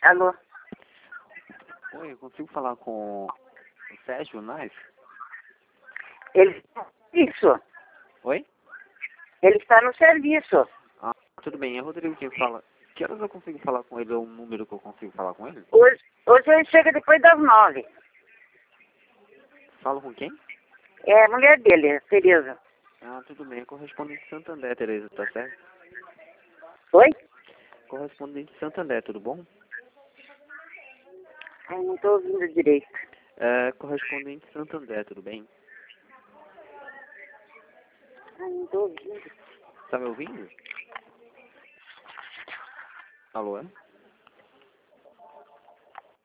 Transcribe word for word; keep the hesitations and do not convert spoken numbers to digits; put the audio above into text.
Alô? Oi, eu consigo falar com o Sérgio Knife? Ele... Isso. Oi? Ele está no serviço. Ah, tudo bem, é Rodrigo quem fala. Que horas eu consigo falar com ele ou um número que eu consigo falar com ele? Hoje, hoje ele chega depois das nove. Falo com quem? É a mulher dele, Tereza. Ah, tudo bem, é correspondente de Santander, Tereza, tá certo? Oi? Correspondente de Santander, tudo bom? Ai, não estou ouvindo direito. É, correspondente de Santander, tudo bem? Ai, não estou ouvindo. Tá me ouvindo? Alô, é?